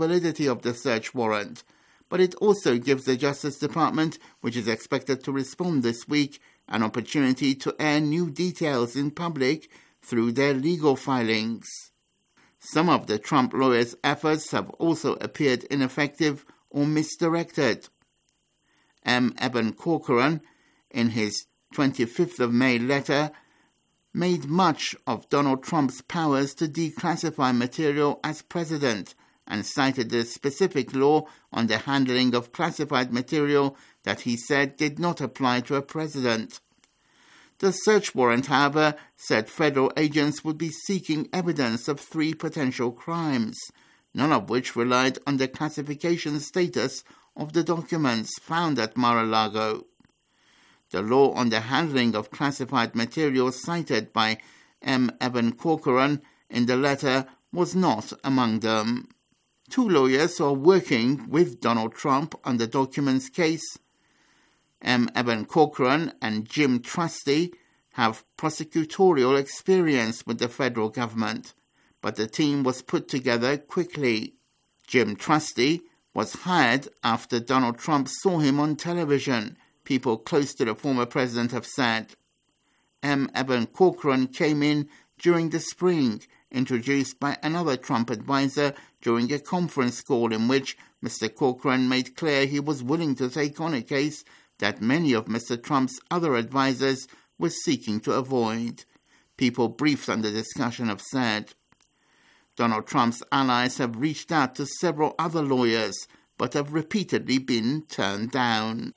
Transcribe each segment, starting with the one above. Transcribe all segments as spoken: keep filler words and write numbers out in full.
validity of the search warrant, but it also gives the Justice Department, which is expected to respond this week, an opportunity to air new details in public through their legal filings. Some of the Trump lawyers' efforts have also appeared ineffective or misdirected. M. Evan Corcoran, in his twenty-fifth of May letter, made much of Donald Trump's powers to declassify material as president and cited the specific law on the handling of classified material that he said did not apply to a president. The search warrant, however, said federal agents would be seeking evidence of three potential crimes, none of which relied on the classification status of the documents found at Mar-a-Lago. The law on the handling of classified material cited by M. Evan Corcoran in the letter was not among them. Two lawyers who are working with Donald Trump on the documents case, M. Evan Corcoran and Jim Trusty, have prosecutorial experience with the federal government, but the team was put together quickly. Jim Trusty was hired after Donald Trump saw him on television, people close to the former president have said. M. Evan Corcoran came in during the spring, introduced by another Trump advisor during a conference call in which Mister Corcoran made clear he was willing to take on a case that many of Mister Trump's other advisors were seeking to avoid. People briefed on the discussion have said. Donald Trump's allies have reached out to several other lawyers, but have repeatedly been turned down.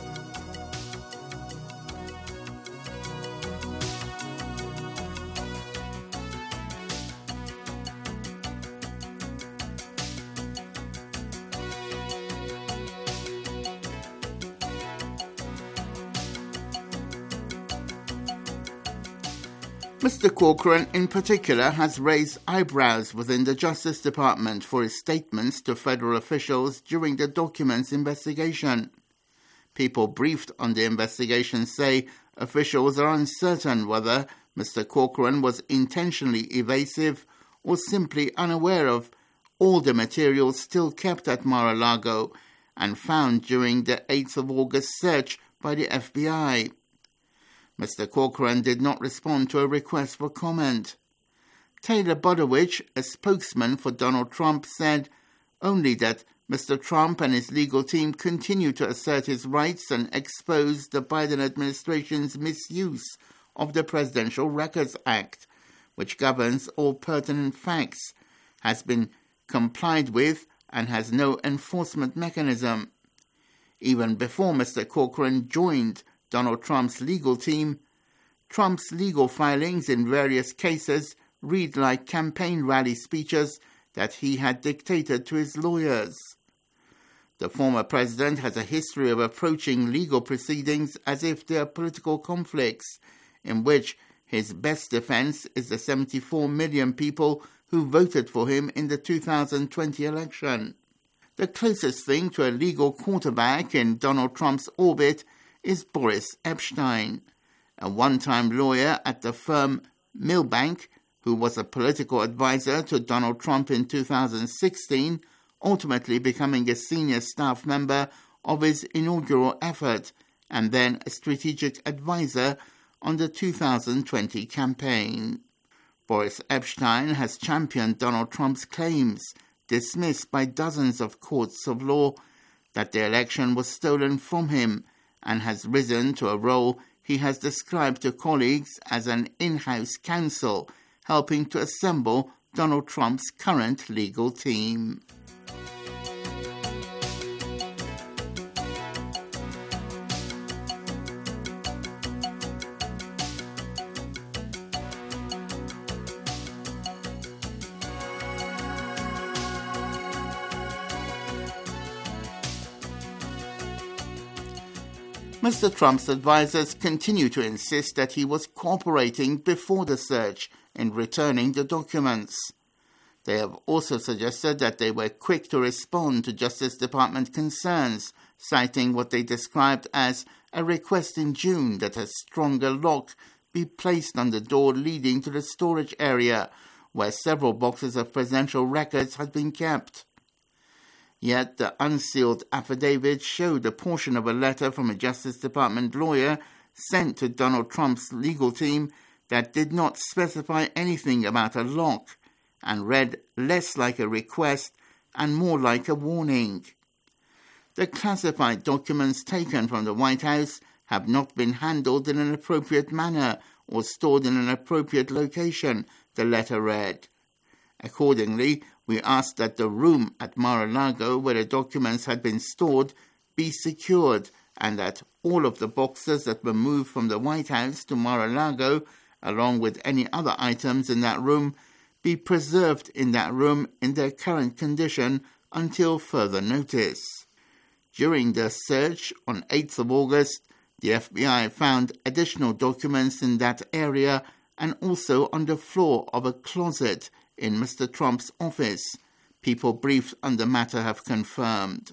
Mister Corcoran, in particular, has raised eyebrows within the Justice Department for his statements to federal officials during the documents investigation. People briefed on the investigation say officials are uncertain whether Mister Corcoran was intentionally evasive or simply unaware of all the materials still kept at Mar-a-Lago and found during the eighth of August search by the F B I. Mister Corcoran did not respond to a request for comment. Taylor Budowich, a spokesman for Donald Trump, said only that Mister Trump and his legal team continue to assert his rights and expose the Biden administration's misuse of the Presidential Records Act, which governs all pertinent facts, has been complied with and has no enforcement mechanism. Even before Mister Corcoran joined Donald Trump's legal team, Trump's legal filings in various cases read like campaign rally speeches that he had dictated to his lawyers. The former president has a history of approaching legal proceedings as if they are political conflicts, in which his best defense is the seventy-four million people who voted for him in the two thousand twenty election. The closest thing to a legal quarterback in Donald Trump's orbit is Boris Epshteyn, a one-time lawyer at the firm Milbank, who was a political advisor to Donald Trump in two thousand sixteen, ultimately becoming a senior staff member of his inaugural effort and then a strategic advisor on the two thousand twenty campaign. Boris Epshteyn has championed Donald Trump's claims, dismissed by dozens of courts of law, that the election was stolen from him, and has risen to a role he has described to colleagues as an in-house counsel, helping to assemble Donald Trump's current legal team. Mister Trump's advisers continue to insist that he was cooperating before the search in returning the documents. They have also suggested that they were quick to respond to Justice Department concerns, citing what they described as a request in June that a stronger lock be placed on the door leading to the storage area, where several boxes of presidential records had been kept. Yet the unsealed affidavit showed a portion of a letter from a Justice Department lawyer sent to Donald Trump's legal team that did not specify anything about a lock and read less like a request and more like a warning. The classified documents taken from the White House have not been handled in an appropriate manner or stored in an appropriate location, the letter read. Accordingly, we asked that the room at Mar-a-Lago where the documents had been stored be secured and that all of the boxes that were moved from the White House to Mar-a-Lago, along with any other items in that room, be preserved in that room in their current condition until further notice. During the search on eighth of August, the F B I found additional documents in that area and also on the floor of a closet in Mister Trump's office, people briefed on the matter have confirmed.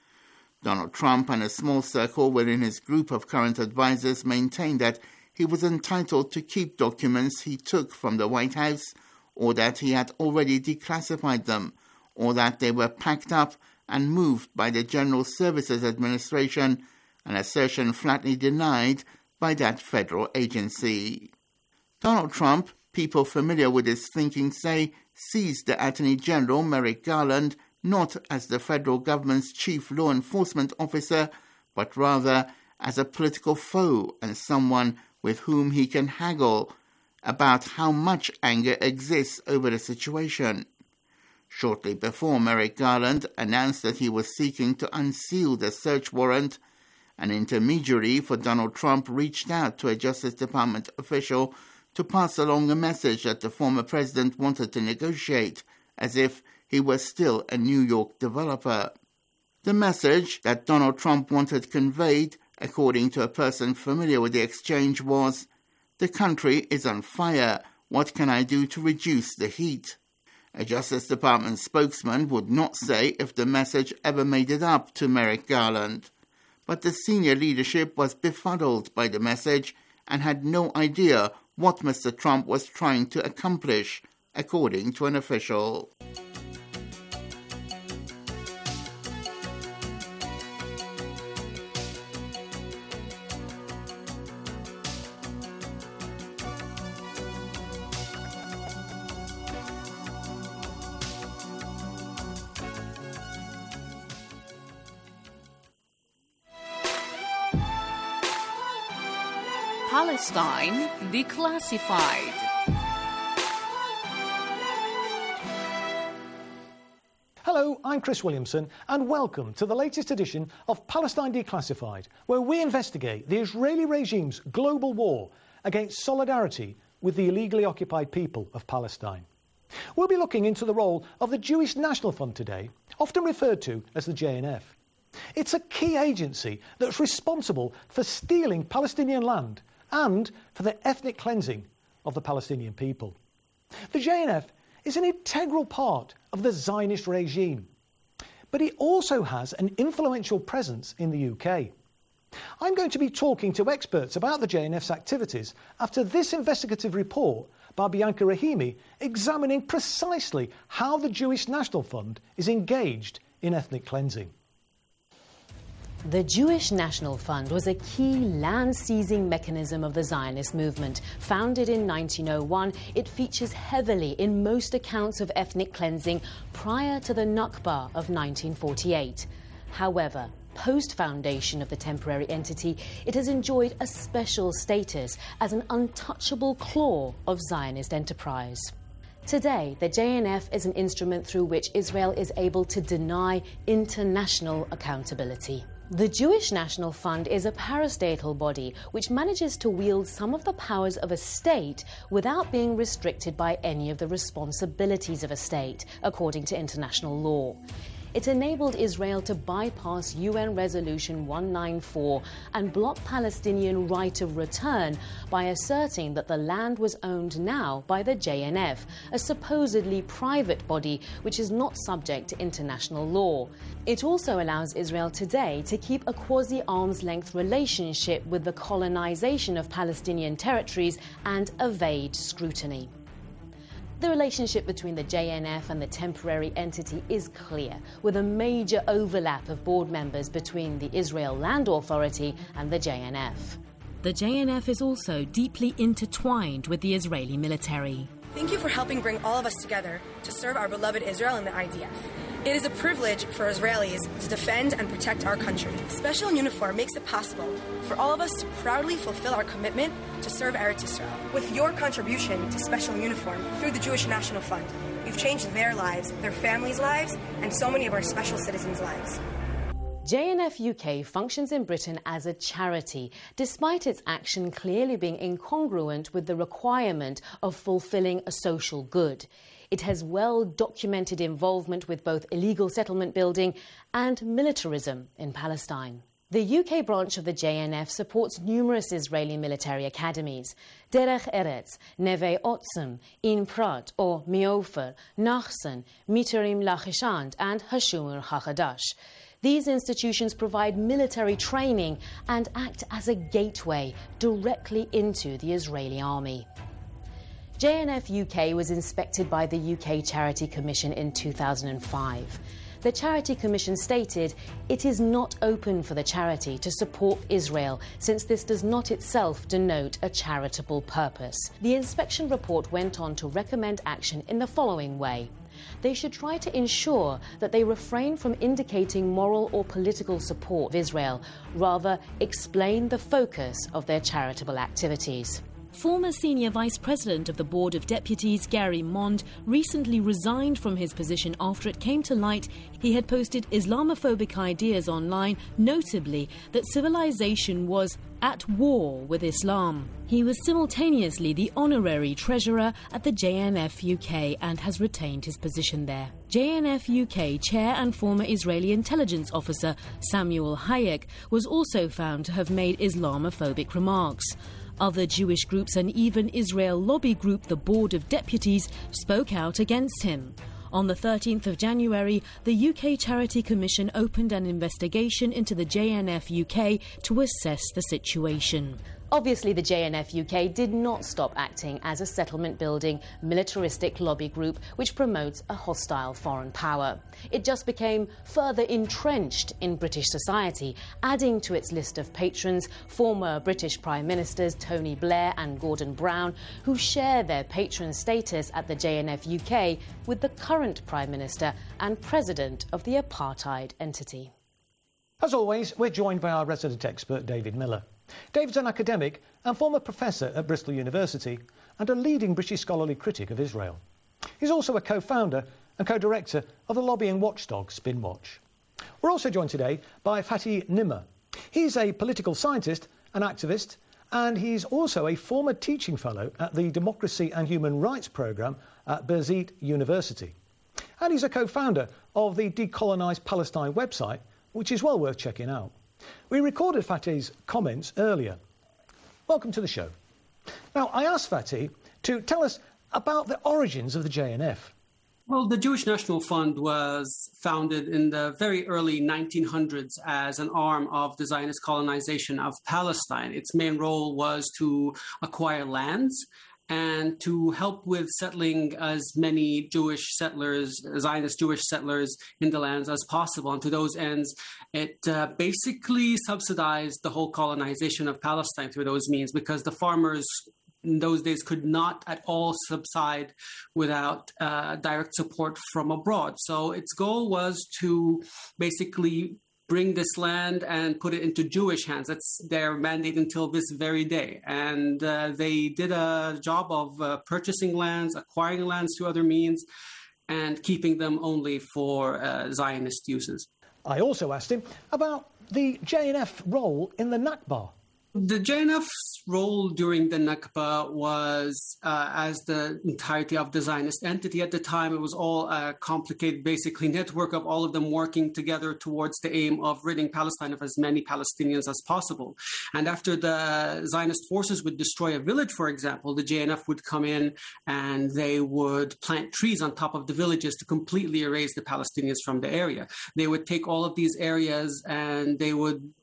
Donald Trump and a small circle within his group of current advisers maintained that he was entitled to keep documents he took from the White House, or that he had already declassified them, or that they were packed up and moved by the General Services Administration, an assertion flatly denied by that federal agency. Donald Trump, people familiar with his thinking say, sees the Attorney General, Merrick Garland, not as the federal government's chief law enforcement officer, but rather as a political foe and someone with whom he can haggle about how much anger exists over the situation. Shortly before Merrick Garland announced that he was seeking to unseal the search warrant, an intermediary for Donald Trump reached out to a Justice Department official to pass along a message that the former president wanted to negotiate, as if he was still a New York developer. The message that Donald Trump wanted conveyed, according to a person familiar with the exchange, was, "The country is on fire. What can I do to reduce the heat?" A Justice Department spokesman would not say if the message ever made it up to Merrick Garland. But the senior leadership was befuddled by the message and had no idea what Mister Trump was trying to accomplish, according to an official. Palestine Declassified. Hello, I'm Chris Williamson, and welcome to the latest edition of Palestine Declassified, where we investigate the Israeli regime's global war against solidarity with the illegally occupied people of Palestine. We'll be looking into the role of the Jewish National Fund today, often referred to as the J N F. It's a key agency that's responsible for stealing Palestinian land and for the ethnic cleansing of the Palestinian people. The J N F is an integral part of the Zionist regime, but it also has an influential presence in the U K. I'm going to be talking to experts about the J N F's activities after this investigative report by Bianca Rahimi examining precisely how the Jewish National Fund is engaged in ethnic cleansing. The Jewish National Fund was a key land-seizing mechanism of the Zionist movement. Founded in nineteen oh one, it features heavily in most accounts of ethnic cleansing prior to the Nakba of nineteen forty-eight. However, post-foundation of the temporary entity, it has enjoyed a special status as an untouchable claw of Zionist enterprise. Today, the J N F is an instrument through which Israel is able to deny international accountability. The Jewish National Fund is a parastatal body which manages to wield some of the powers of a state without being restricted by any of the responsibilities of a state, according to international law. It enabled Israel to bypass U N Resolution one ninety-four and block Palestinian right of return by asserting that the land was owned now by the J N F, a supposedly private body which is not subject to international law. It also allows Israel today to keep a quasi-arm's length relationship with the colonization of Palestinian territories and evade scrutiny. The relationship between the J N F and the temporary entity is clear, with a major overlap of board members between the Israel Land Authority and the J N F. The J N F is also deeply intertwined with the Israeli military. Thank you for helping bring all of us together to serve our beloved Israel and the I D F. It is a privilege for Israelis to defend and protect our country. Special Uniform makes it possible for all of us to proudly fulfill our commitment to serve Eretz Israel. With your contribution to Special Uniform through the Jewish National Fund, you've changed their lives, their families' lives, and so many of our special citizens' lives. J N F U K functions in Britain as a charity, despite its action clearly being incongruent with the requirement of fulfilling a social good. It has well-documented involvement with both illegal settlement building and militarism in Palestine. The U K branch of the J N F supports numerous Israeli military academies: Derech Eretz, Neve Otzim, In Prat or Miofer, Nachsan, Miterim Lachishant and Hashumur HaChadash. These institutions provide military training and act as a gateway directly into the Israeli army. J N F U K was inspected by the U K Charity Commission in two thousand five. The Charity Commission stated it is not open for the charity to support Israel, since this does not itself denote a charitable purpose. The inspection report went on to recommend action in the following way. They should try to ensure that they refrain from indicating moral or political support of Israel, rather explain the focus of their charitable activities. Former Senior Vice President of the Board of Deputies, Gary Mond, recently resigned from his position after it came to light he had posted Islamophobic ideas online, notably that civilization was at war with Islam. He was simultaneously the honorary treasurer at the J N F U K and has retained his position there. J N F U K chair and former Israeli intelligence officer Samuel Hayek was also found to have made Islamophobic remarks. Other Jewish groups and even Israel lobby group, the Board of Deputies, spoke out against him. On the thirteenth of January, the U K Charity Commission opened an investigation into the J N F U K to assess the situation. Obviously, the J N F U K did not stop acting as a settlement-building, militaristic lobby group which promotes a hostile foreign power. It just became further entrenched in British society, adding to its list of patrons former British Prime Ministers Tony Blair and Gordon Brown, who share their patron status at the J N F U K with the current Prime Minister and President of the apartheid entity. As always, we're joined by our resident expert, David Miller. David's an academic and former professor at Bristol University and a leading British scholarly critic of Israel. He's also a co-founder and co-director of the lobbying watchdog Spinwatch. We're also joined today by Fatih Nimr. He's a political scientist, an activist, and he's also a former teaching fellow at the Democracy and Human Rights Programme at Birzeit University. And he's a co-founder of the Decolonise Palestine website, which is well worth checking out. We recorded Fatih's comments earlier. Welcome to the show. Now, I asked Fatih to tell us about the origins of the J N F. Well, the Jewish National Fund was founded in the very early nineteen hundreds as an arm of the Zionist colonization of Palestine. Its main role was to acquire lands and to help with settling as many Jewish settlers, Zionist Jewish settlers in the lands as possible. And to those ends, it uh, basically subsidized the whole colonization of Palestine through those means, because the farmers in those days could not at all subside without uh, direct support from abroad. So its goal was to basically bring this land and put it into Jewish hands. That's their mandate until this very day. And uh, they did a job of uh, purchasing lands, acquiring lands through other means, and keeping them only for uh, Zionist uses. I also asked him about the J N F role in the Nakba. The J N F's role during the Nakba was uh, as the entirety of the Zionist entity. At the time, it was all a complicated, basically, network of all of them working together towards the aim of ridding Palestine of as many Palestinians as possible. And after the Zionist forces would destroy a village, for example, the J N F would come in and they would plant trees on top of the villages to completely erase the Palestinians from the area. They would take all of these areas and they would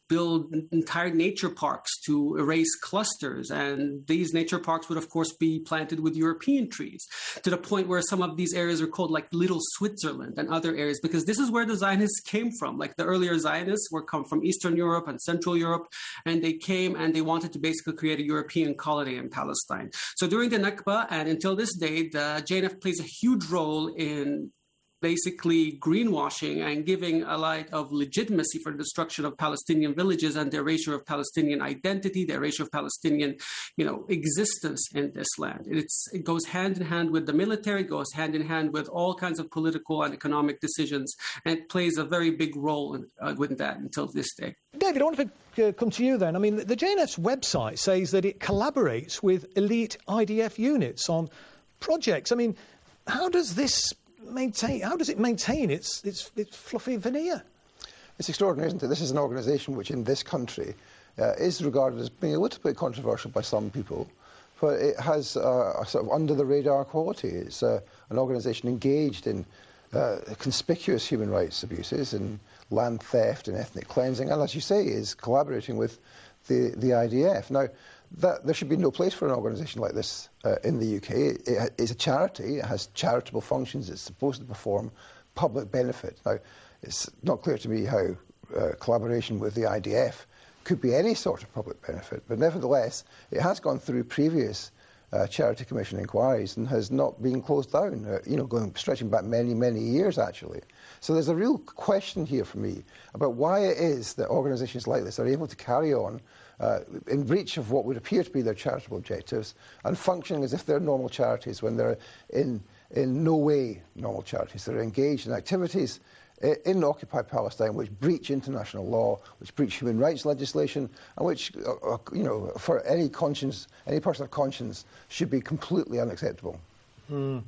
build entire nature parks to erase clusters. And these nature parks would, of course, be planted with European trees, to the point where some of these areas are called like Little Switzerland and other areas, because this is where the Zionists came from. Like the earlier Zionists were come from Eastern Europe and Central Europe, and they came and they wanted to basically create a European colony in Palestine. So during the Nakba and until this day, the J N F plays a huge role in basically greenwashing and giving a light of legitimacy for the destruction of Palestinian villages and the erasure of Palestinian identity, the erasure of Palestinian, you know, existence in this land. It's, it goes hand in hand with the military, goes hand in hand with all kinds of political and economic decisions, and it plays a very big role in, uh, with that until this day. David, I want to uh, come to you then. I mean, the J N F's website says that it collaborates with elite I D F units on projects. I mean, how does this maintain, how does it maintain its, its, its fluffy veneer? It's extraordinary, isn't it? This is an organisation which in this country uh, is regarded as being a little bit controversial by some people, but it has uh, a sort of under-the-radar quality. It's uh, an organisation engaged in uh, conspicuous human rights abuses and land theft and ethnic cleansing, and as you say, is collaborating with the, the I D F. Now, that, there should be no place for an organisation like this uh, in the U K. It, it is a charity, it has charitable functions, it's supposed to perform public benefit. Now, it's not clear to me how uh, collaboration with the I D F could be any sort of public benefit, but nevertheless, it has gone through previous uh, Charity Commission inquiries and has not been closed down, uh, you know, going stretching back many, many years, actually. So there's a real question here for me about why it is that organisations like this are able to carry on uh, in breach of what would appear to be their charitable objectives and functioning as if they're normal charities when they're in, in no way normal charities. They're engaged in activities in occupied Palestine which breach international law, which breach human rights legislation, and which, uh, you know, for any conscience, any person of conscience, should be completely unacceptable. Mm.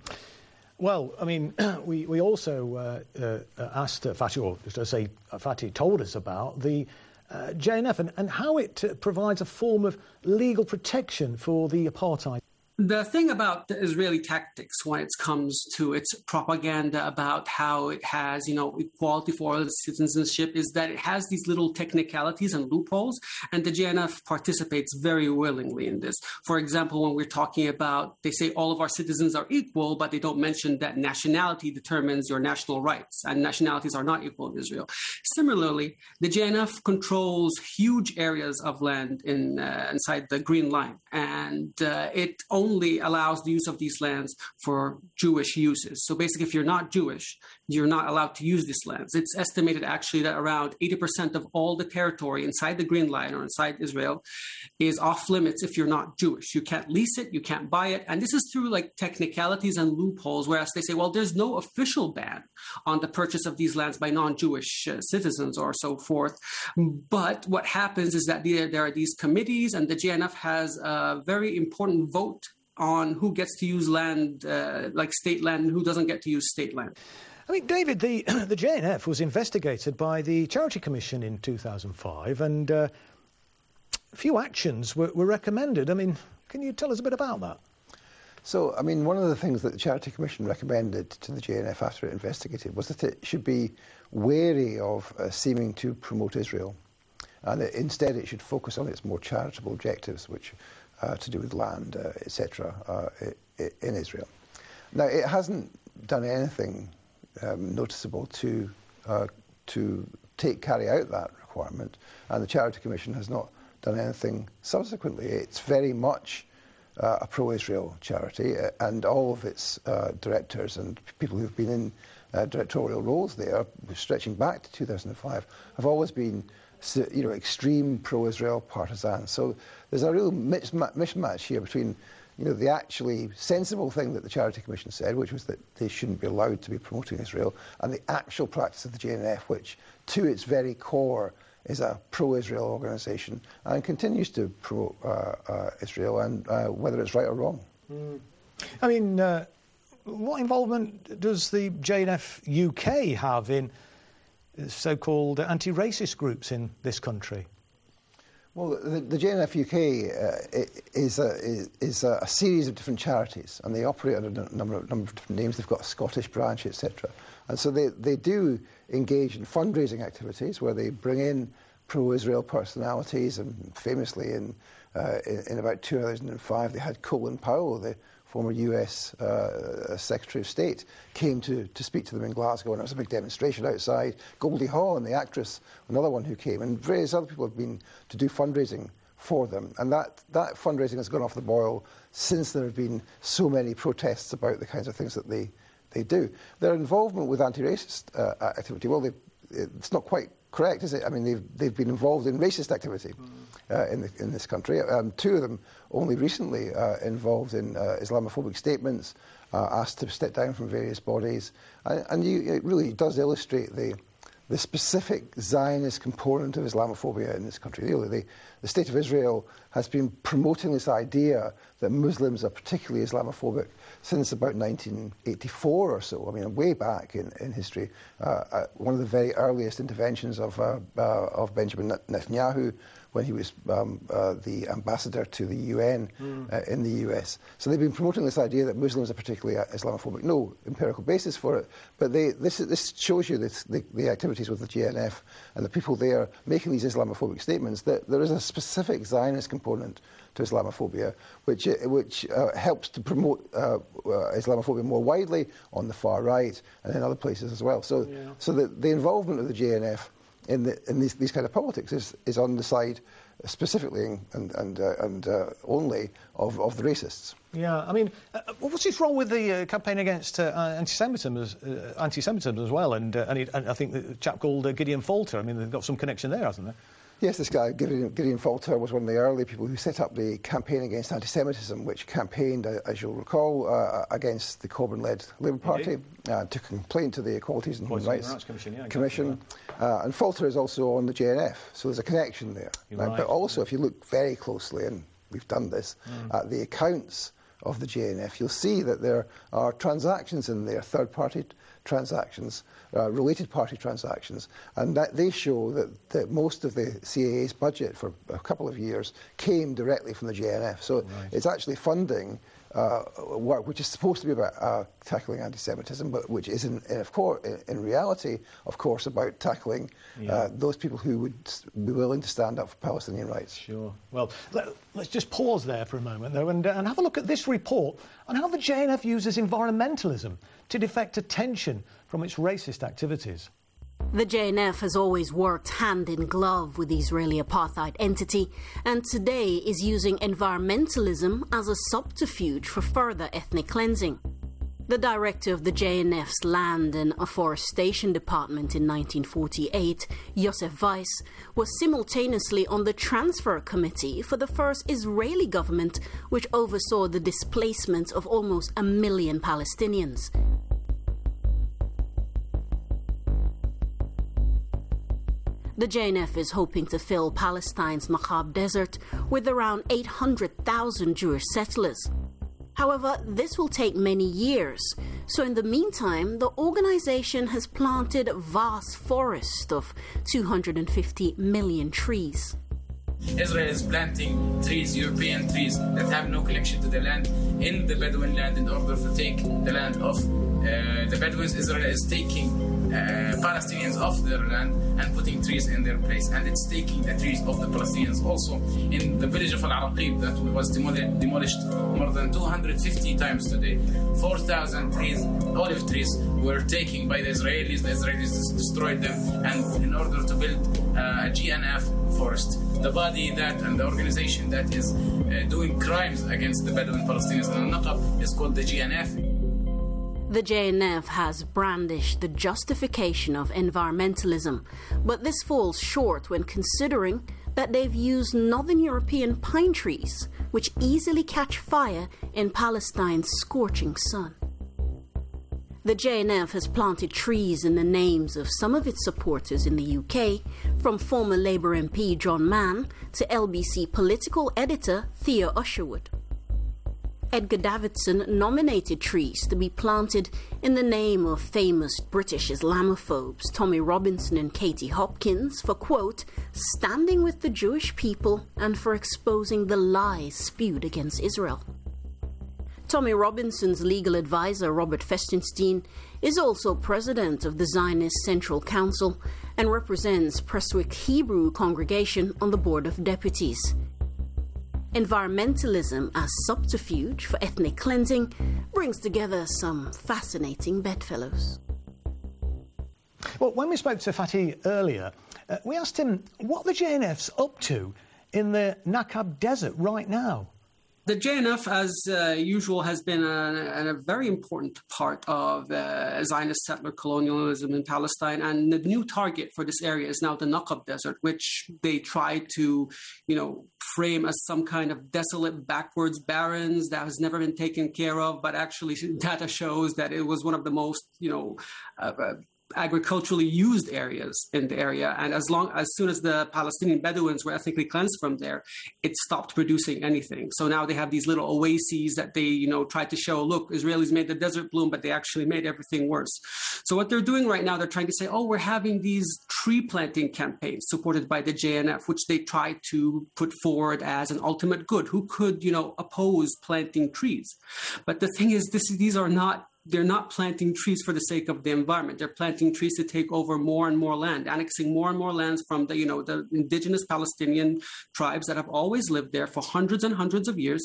Well, I mean, we, we also uh, uh, asked uh, Fatih, or just to say, uh, Fatih told us about the uh, J N F and, and how it uh, provides a form of legal protection for the apartheid. The thing about the Israeli tactics when it comes to its propaganda about how it has, you know, equality for all citizenship is that it has these little technicalities and loopholes, and the J N F participates very willingly in this. For example, when we're talking about, they say all of our citizens are equal, but they don't mention that nationality determines your national rights, and nationalities are not equal in Israel. Similarly, the J N F controls huge areas of land in uh, inside the Green Line, and uh, it only only allows the use of these lands for Jewish uses. So basically, if you're not Jewish, you're not allowed to use these lands. It's estimated actually that around eighty percent of all the territory inside the Green Line or inside Israel is off limits if you're not Jewish. You can't lease it, you can't buy it. And this is through like technicalities and loopholes, whereas they say, well, there's no official ban on the purchase of these lands by non-Jewish uh, citizens or so forth. But what happens is that there, there are these committees, and the J N F has a very important vote on who gets to use land, uh, like state land, and who doesn't get to use state land. I mean, David, the, the J N F was investigated by the Charity Commission in two thousand five, and uh, a few actions were, were recommended. I mean, can you tell us a bit about that? So, I mean, one of the things that the Charity Commission recommended to the J N F after it investigated was that it should be wary of uh, seeming to promote Israel, and it, instead it should focus on its more charitable objectives, which Uh, to do with land, uh, et cetera, uh, in Israel. Now, it hasn't done anything um, noticeable to uh, to take carry out that requirement, and the Charity Commission has not done anything subsequently. It's very much uh, a pro-Israel charity, uh, and all of its uh, directors and people who've been in uh, directorial roles there, stretching back to two thousand five, have always been, you know, extreme pro-Israel partisans. So there's a real mismatch here between, you know, the actually sensible thing that the Charity Commission said, which was that they shouldn't be allowed to be promoting Israel, and the actual practice of the J N F, which to its very core is a pro-Israel organisation and continues to promote uh, uh, Israel, and uh, whether it's right or wrong. Mm. I mean, uh, what involvement does the J N F U K have in so-called anti-racist groups in this country? Well, the, the J N F U K uh, is, a, is, is a series of different charities, and they operate under a number of, number of different names. They've got a Scottish branch, et cetera. And so they, they do engage in fundraising activities where they bring in pro-Israel personalities, and famously in, uh, in, in about two thousand five they had Colin Powell, the former U S uh, Secretary of State, came to, to speak to them in Glasgow, and it was a big demonstration outside. Goldie Hawn, the actress, another one who came, and various other people have been to do fundraising for them. And that, that fundraising has gone off the boil since there have been so many protests about the kinds of things that they, they do. Their involvement with anti-racist uh, activity, well, they, it's not quite correct, is it? I mean, they've, they've been involved in racist activity uh, in, the, in this country. Um, two of them only recently uh, involved in uh, Islamophobic statements, uh, asked to step down from various bodies. And, and you, it really does illustrate the, the specific Zionist component of Islamophobia in this country. Really, the, the State of Israel has been promoting this idea that Muslims are particularly Islamophobic since about nineteen eighty-four or so. I mean, way back in, in history. Uh, uh, one of the very earliest interventions of, uh, uh, of Benjamin Netanyahu when he was um, uh, the ambassador to the U N mm. uh, in the U S. So they've been promoting this idea that Muslims are particularly Islamophobic. No empirical basis for it, but they, this, this shows you this, the, the activities with the J N F and the people there making these Islamophobic statements, that there is a specific Zionist component to Islamophobia, which, which uh, helps to promote uh, uh, Islamophobia more widely on the far right and in other places as well. So, yeah. so the, the involvement of the J N F in, the, in these, these kind of politics is, is on the side specifically and, and, uh, and uh, only of, of the racists. Yeah, I mean, uh, what's his role with the uh, campaign against uh, anti-Semitism as, uh, anti-Semitism as well? And, uh, and, he, and I think the chap called uh, Gideon Falter, I mean, they've got some connection there, hasn't there? Yes, this guy, Gideon, Gideon Falter, was one of the early people who set up the campaign against anti-Semitism, which campaigned, uh, as you'll recall, uh, against the Corbyn-led Labour Party, uh, took a complaint to the Equalities and Human Rights, Rights Commission. Yeah, Commission. Exactly. Uh, and Falter is also on the J N F, so there's a connection there. Right. But also, if you look very closely, and we've done this, mm. at the accounts of the J N F, you'll see that there are transactions in there, third-party transactions, uh, related party transactions, and that they show that, that most of the C A A's budget for a couple of years came directly from the J N F. So right. it's actually funding uh, work which is supposed to be about uh, tackling anti-Semitism, but which is, in, in, of course, in, in reality, of course, about tackling yeah. uh, those people who would be willing to stand up for Palestinian rights. Sure. Well, let, let's just pause there for a moment, though, and, uh, and have a look at this report on how the J N F uses environmentalism to deflect attention from its racist activities. The J N F has always worked hand in glove with the Israeli apartheid entity, and today is using environmentalism as a subterfuge for further ethnic cleansing. The director of the J N F's Land and Afforestation Department in nineteen forty-eight, Yosef Weiss, was simultaneously on the transfer committee for the first Israeli government, which oversaw the displacement of almost a million Palestinians. The J N F is hoping to fill Palestine's Maqab Desert with around eight hundred thousand Jewish settlers. However, this will take many years, so in the meantime, the organization has planted a vast forest of two hundred fifty million trees. Israel is planting trees, European trees, that have no connection to the land in the Bedouin land in order to take the land of uh, the Bedouins. Israel is taking uh, Palestinians off their land and putting trees in their place, and it's taking the trees of the Palestinians also. In the village of Al-Araqib that was demol- demolished more than two hundred fifty times today, four thousand trees, olive trees, were taken by the Israelis. The Israelis destroyed them, and in order to build uh, a G N F forest, the body that and the organization that is uh, doing crimes against the Bedouin Palestinians and Al-Naqab is called the G N F. The J N F has brandished the justification of environmentalism, but this falls short when considering that they've used Northern European pine trees, which easily catch fire in Palestine's scorching sun. The J N F has planted trees in the names of some of its supporters in the U K, from former Labour M P John Mann to L B C political editor Theo Usherwood. Edgar Davidson nominated trees to be planted in the name of famous British Islamophobes Tommy Robinson and Katie Hopkins for, quote, standing with the Jewish people and for exposing the lies spewed against Israel. Tommy Robinson's legal advisor, Robert Festenstein, is also president of the Zionist Central Council and represents Prestwick Hebrew congregation on the Board of Deputies. Environmentalism as subterfuge for ethnic cleansing brings together some fascinating bedfellows. Well, when we spoke to Fatih earlier, uh, we asked him what the J N F's up to in the Nakab Desert right now. The J N F, as uh, usual, has been a, a very important part of uh, Zionist settler colonialism in Palestine. And the new target for this area is now the Nakab Desert, which they try to, you know, frame as some kind of desolate, backwards barrens that has never been taken care of. But actually, data shows that it was one of the most, you know, uh, uh, agriculturally used areas in the area, and as long as soon as the Palestinian Bedouins were ethnically cleansed from there, it stopped producing anything. So now they have these little oases that they, you know, tried to show, look, Israelis made the desert bloom, but they actually made everything worse. So what they're doing right now, they're trying to say, oh, we're having these tree planting campaigns supported by the J N F, which they try to put forward as an ultimate good. Who could, you know, oppose planting trees? But the thing is, this, these are not They're not planting trees for the sake of the environment. They're planting trees to take over more and more land, annexing more and more lands from the, you know, the indigenous Palestinian tribes that have always lived there for hundreds and hundreds of years.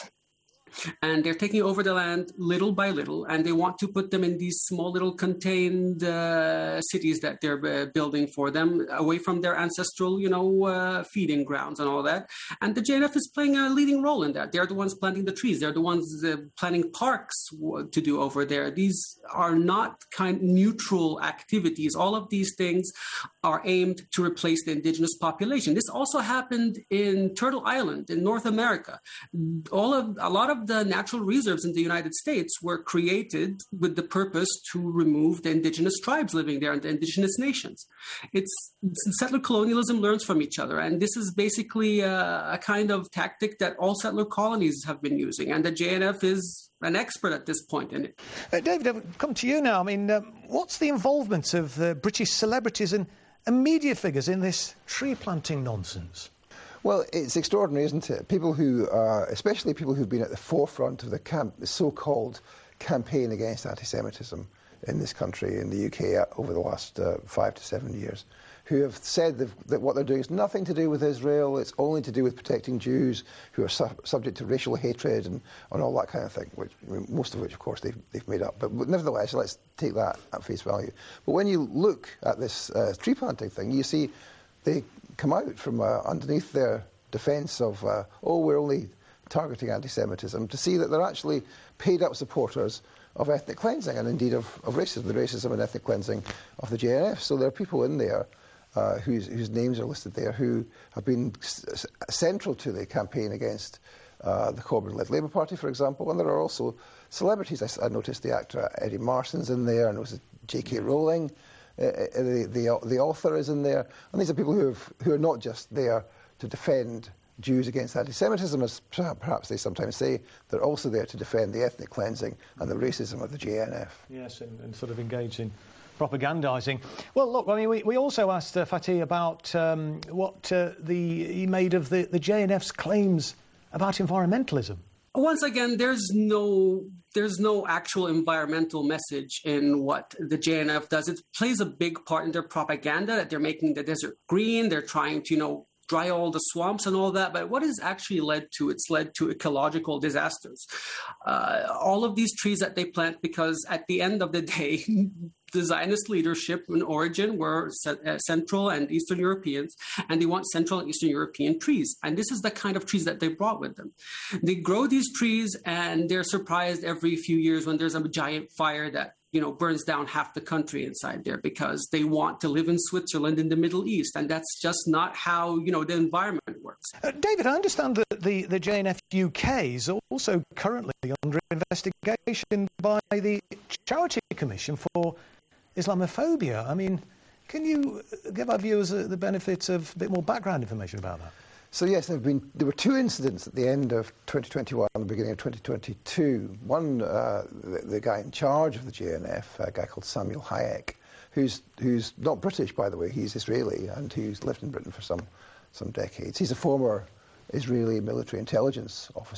And they're taking over the land little by little, and they want to put them in these small little contained uh, cities that they're uh, building for them, away from their ancestral, you know, uh, feeding grounds and all that. And the J N F is playing a leading role in that. They're the ones planting the trees. They're the ones uh, planning parks to do over there. These are not kind neutral activities. All of these things are aimed to replace the indigenous population. This also happened in Turtle Island in North America. All of a lot of the natural reserves in the United States were created with the purpose to remove the indigenous tribes living there and the indigenous nations. It's, it's settler colonialism learns from each other, and this is basically a, a kind of tactic that all settler colonies have been using, and the J N F is an expert at this point in it. Uh, David, I've come to you now. I mean, um, what's the involvement of uh, British celebrities and, and media figures in this tree planting nonsense? Well, it's extraordinary, isn't it? People who are, especially people who've been at the forefront of the, camp, the so-called campaign against anti-Semitism in this country, in the U K, over the last uh, five to seven years, who have said that what they're doing is nothing to do with Israel, it's only to do with protecting Jews who are su- subject to racial hatred and, and all that kind of thing, which, I mean, most of which, of course, they've, they've made up. But, but nevertheless, let's take that at face value. But when you look at this uh, tree planting thing, you see they come out from uh, underneath their defence of, uh, oh, we're only targeting anti-Semitism, to see that they're actually paid-up supporters of ethnic cleansing and indeed of, of racism, the racism and ethnic cleansing of the J N F. So there are people in there uh, whose, whose names are listed there who have been s- central to the campaign against uh, the Corbyn-led Labour Party, for example, and there are also celebrities. I, I noticed the actor Eddie Marston's in there, and it was J K Rowling. Uh, the, the the author is in there, and these are people who have, who are not just there to defend Jews against anti-Semitism, as perhaps they sometimes say. They're also there to defend the ethnic cleansing and the racism of the J N F. Yes, and, and sort of engage in propagandising. Well, look, I mean, we, we also asked uh, Fatih about um, what uh, the he made of the, the J N F's claims about environmentalism. Once again, there's no there's no actual environmental message in what the J N F does. It plays a big part in their propaganda that they're making the desert green. They're trying to, you know, dry all the swamps and all that. But what has actually led to? It's led to ecological disasters. Uh, all of these trees that they plant, because at the end of the day, the Zionist leadership in origin were uh, Central and Eastern Europeans, and they want Central and Eastern European trees. And this is the kind of trees that they brought with them. They grow these trees, and they're surprised every few years when there's a giant fire that, you know, burns down half the country inside there, because they want to live in Switzerland in the Middle East. And that's just not how, you know, the environment works. Uh, David, I understand that the, the J N F U K is also currently under investigation by the Charity Commission for Islamophobia. I mean, can you give our viewers uh, the benefit of a bit more background information about that? So yes, there have been there were two incidents at the end of twenty twenty-one and the beginning of twenty twenty-two. One, uh, the, the guy in charge of the J N F, a guy called Samuel Hayek, who's who's not British, by the way, he's Israeli, and who's lived in Britain for some some decades. He's a former Israeli military intelligence officer,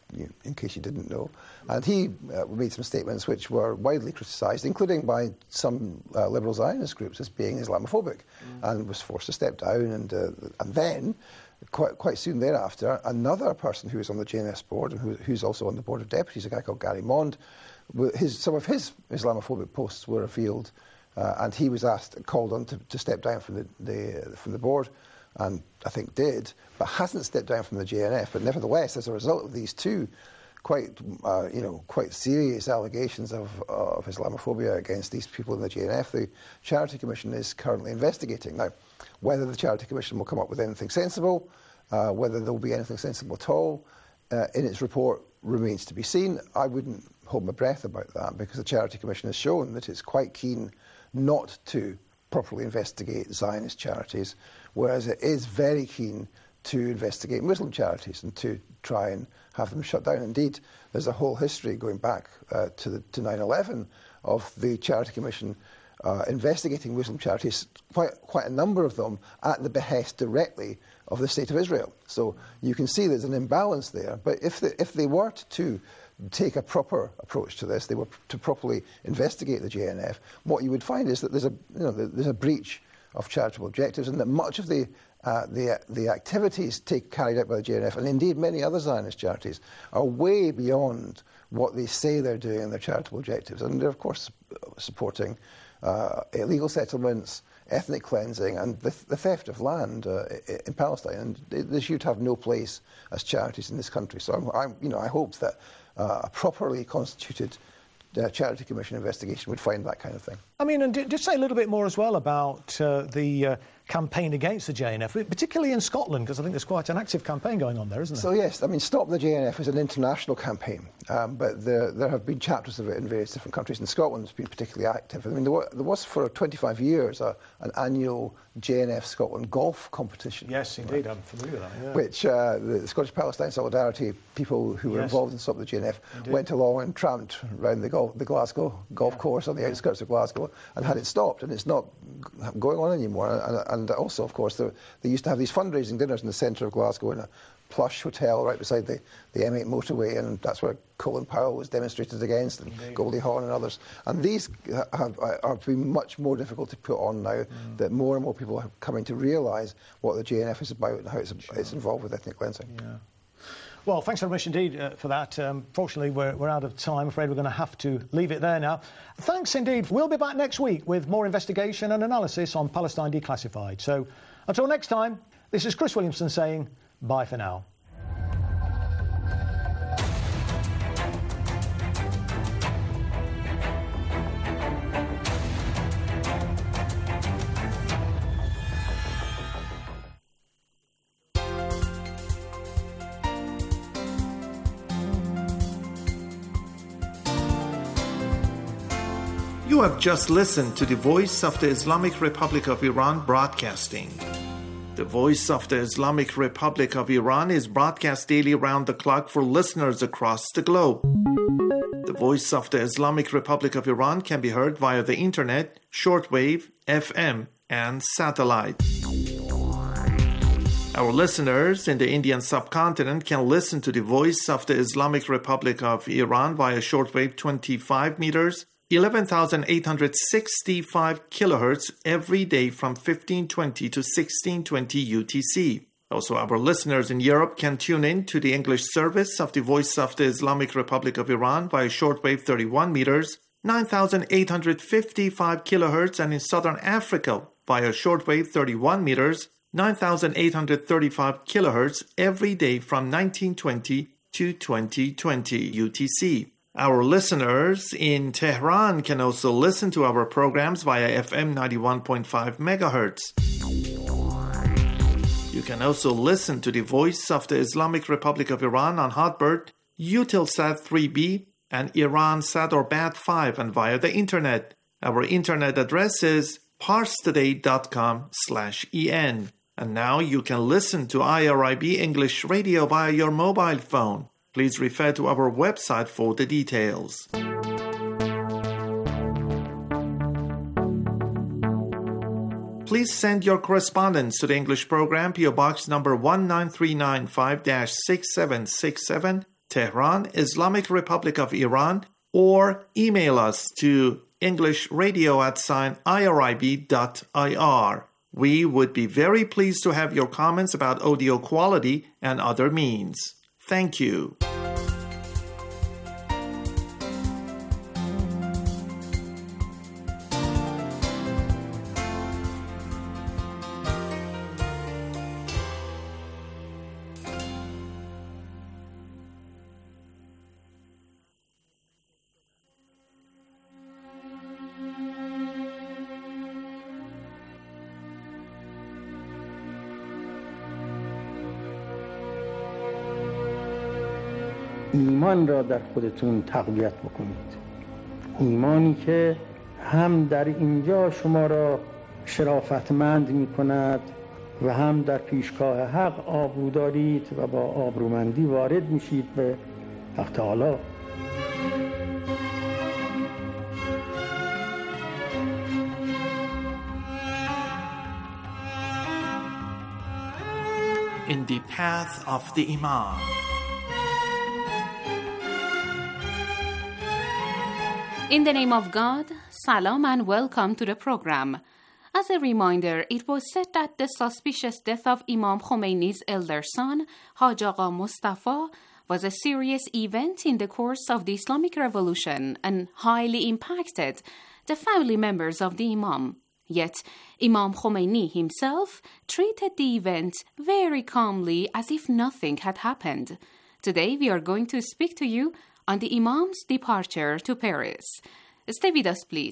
you, in case you didn't know. And he uh, made some statements which were widely criticised, including by some uh, liberal Zionist groups, as being Islamophobic, mm. and was forced to step down. And, uh, and then, quite, quite soon thereafter, another person who was on the J N F's board, and who, who's also on the board of deputies, a guy called Gary Mond, his, some of his Islamophobic posts were revealed, uh, and he was asked, called on to, to step down from the, the, from the board, and I think did, but hasn't stepped down from the J N F. But nevertheless, as a result of these two quite, uh, you know, quite serious allegations of, of Islamophobia against these people in the J N F, the Charity Commission is currently investigating. Now, whether the Charity Commission will come up with anything sensible, uh, whether there will be anything sensible at all, uh, in its report remains to be seen. I wouldn't hold my breath about that, because the Charity Commission has shown that it's quite keen not to properly investigate Zionist charities, whereas it is very keen to investigate Muslim charities and to try and have them shut down. Indeed, there's a whole history going back uh, to, the, to nine eleven of the Charity Commission uh, investigating Muslim charities, quite, quite a number of them at the behest directly of the State of Israel. So you can see there's an imbalance there. But if, the, if they were to take a proper approach to this, they were to properly investigate the J N F, what you would find is that there's a, you know, there's a breach of charitable objectives, and that much of the uh, the the activities take, carried out by the J N F, and indeed many other Zionist charities, are way beyond what they say they're doing in their charitable objectives. And they're, of course, supporting uh, illegal settlements, ethnic cleansing, and the, the theft of land uh, in Palestine. And they, they should have no place as charities in this country. So I'm, I'm you know, I hope that uh, a properly constituted Uh, Charity Commission investigation would find that kind of thing. I mean, and just say a little bit more as well about uh, the uh, campaign against the J N F, particularly in Scotland, because I think there's quite an active campaign going on there, isn't there? So yes, I mean, Stop the J N F is an international campaign, um, but there, there have been chapters of it in various different countries, and Scotland's been particularly active. I mean, there, were, there was for twenty-five years a, an annual J N F Scotland golf competition. Yes, indeed, right? I'm familiar with that. Yeah. Which uh, the Scottish Palestine Solidarity people who were yes. involved in Stop the J N F indeed. went along and tramped around the, golf, the Glasgow golf yeah. course on the outskirts of Glasgow and had it stopped, and it's not going on anymore. And, and also, of course, they, they used to have these fundraising dinners in the centre of Glasgow in a plush hotel right beside the, the M eight motorway, and that's where Colin Powell was demonstrated against, and Indeed. Goldie Hawn and others. And these have, have been much more difficult to put on now, mm. that more and more people are coming to realise what the J N F is about and how it's, sure. it's involved with ethnic cleansing. Yeah. Well, thanks very much indeed uh, for that. Um, fortunately, we're, we're out of time. I'm afraid we're going to have to leave it there now. Thanks indeed. We'll be back next week with more investigation and analysis on Palestine Declassified. So until next time, this is Chris Williamson saying bye for now. You have just listened to the Voice of the Islamic Republic of Iran broadcasting. The Voice of the Islamic Republic of Iran is broadcast daily around the clock for listeners across the globe. The Voice of the Islamic Republic of Iran can be heard via the internet, shortwave, F M, and satellite. Our listeners in the Indian subcontinent can listen to the Voice of the Islamic Republic of Iran via shortwave twenty-five meters, eleven thousand eight hundred sixty-five kilohertz every day from fifteen twenty to sixteen twenty U T C. Also, our listeners in Europe can tune in to the English service of the Voice of the Islamic Republic of Iran via shortwave thirty-one meters, nine thousand eight hundred fifty-five kilohertz, and in Southern Africa via shortwave thirty-one meters, nine thousand eight hundred thirty-five kilohertz every day from nineteen twenty to twenty twenty U T C. Our listeners in Tehran can also listen to our programs via F M ninety-one point five megahertz. You can also listen to the Voice of the Islamic Republic of Iran on Hotbird, Eutelsat three B, and Iransat or Bat five, and via the internet. Our internet address is parstoday.com slash en. And now you can listen to I R I B English Radio via your mobile phone. Please refer to our website for the details. Please send your correspondence to the English program, P O Box number one nine three nine five dash six seven six seven, Tehran, Islamic Republic of Iran, or email us to englishradio at sign irib dot ir. We would be very pleased to have your comments about audio quality and other means. Thank you. ایمان را در خودتون تقویت بکنید. ایمانی که هم در اینجا شما را شرافتمند می کند و هم در پیشگاه حق آبرو دارید و با آبرومندی وارد میشید به حق تعالی. In the path of the Imam. In the name of God, salam and welcome to the program. As a reminder, it was said that the suspicious death of Imam Khomeini's elder son, Haj Agha Mustafa, was a serious event in the course of the Islamic Revolution and highly impacted the family members of the Imam. Yet, Imam Khomeini himself treated the event very calmly as if nothing had happened. Today, we are going to speak to you on the Imam's departure to Paris. Stay with us, please.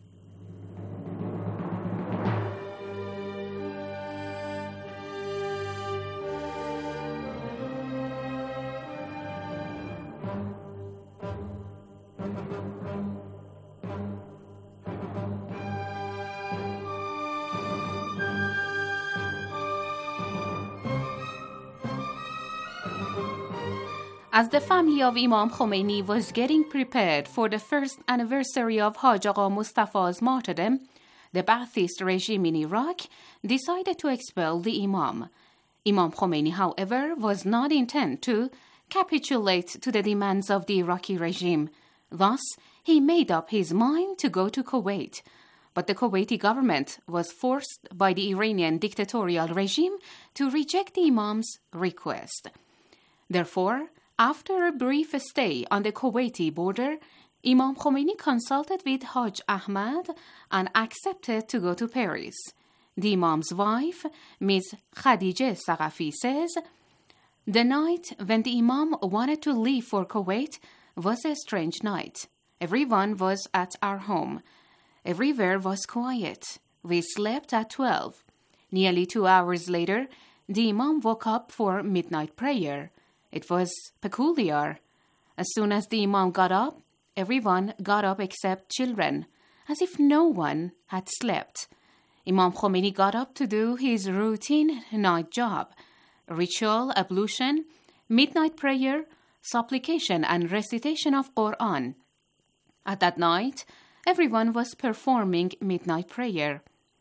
As the family of Imam Khomeini was getting prepared for the first anniversary of Haj Agha Mustafa's martyrdom, the Ba'athist regime in Iraq decided to expel the Imam. Imam Khomeini, however, was not intent to capitulate to the demands of the Iraqi regime. Thus, he made up his mind to go to Kuwait. But the Kuwaiti government was forced by the Iranian dictatorial regime to reject the Imam's request. Therefore, after a brief stay on the Kuwaiti border, Imam Khomeini consulted with Haj Ahmad and accepted to go to Paris. The Imam's wife, Miz Khadijeh Saqafi, says, "The night when the Imam wanted to leave for Kuwait was a strange night. Everyone was at our home. Everywhere was quiet. We slept at twelve. Nearly two hours later, the Imam woke up for midnight prayer. It was peculiar. As soon as the Imam got up, everyone got up except children, as if no one had slept. Imam Khomeini got up to do his routine night job, ritual ablution, midnight prayer, supplication and recitation of Quran. At that night, everyone was performing midnight prayer.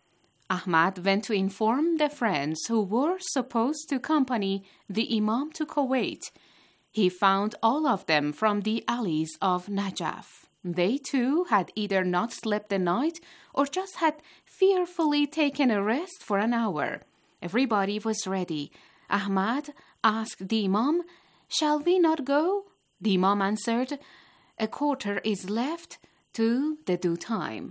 Ahmad went to inform the friends who were supposed to accompany the Imam to Kuwait. He found all of them from the alleys of Najaf. They too had either not slept the night or just had fearfully taken a rest for an hour. Everybody was ready. Ahmad asked the Imam, "Shall we not go?" The Imam answered, "A quarter is left to the due time."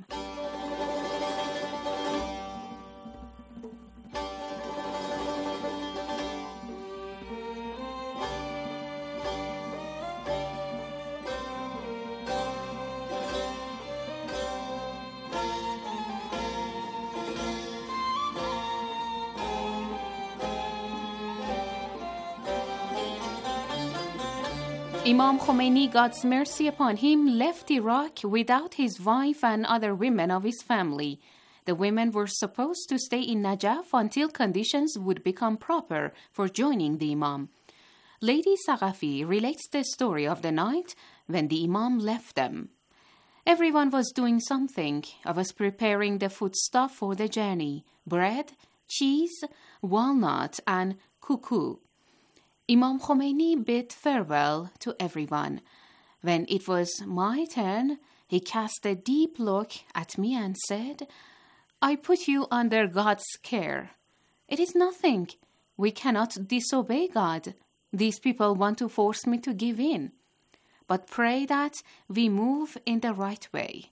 Imam Khomeini, God's mercy upon him, left Iraq without his wife and other women of his family. The women were supposed to stay in Najaf until conditions would become proper for joining the Imam. Lady Saqafi relates the story of the night when the Imam left them. Everyone was doing something. I was preparing the foodstuff for the journey: bread, cheese, walnut, and cuckoo. Imam Khomeini bid farewell to everyone. When it was my turn, he cast a deep look at me and said, "I put you under God's care. It is nothing. We cannot disobey God. These people want to force me to give in. But pray that we move in the right way."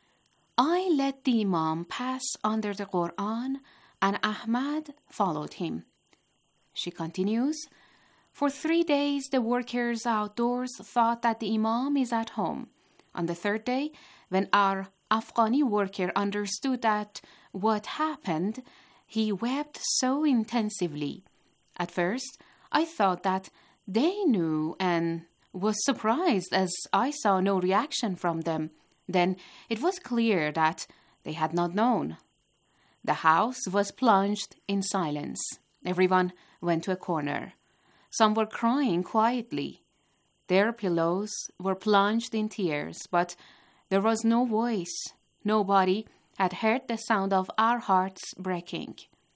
I let the Imam pass under the Quran, and Ahmad followed him. She continues, "For three days the workers outdoors thought that the Imam is at home. On the third day, when our Afghani worker understood that what happened, he wept so intensively. At first, I thought that they knew and was surprised as I saw no reaction from them. Then it was clear that they had not known. The house was plunged in silence. Everyone went to a corner. Some were crying quietly. Their pillows were plunged in tears, but there was no voice. Nobody had heard the sound of our hearts breaking.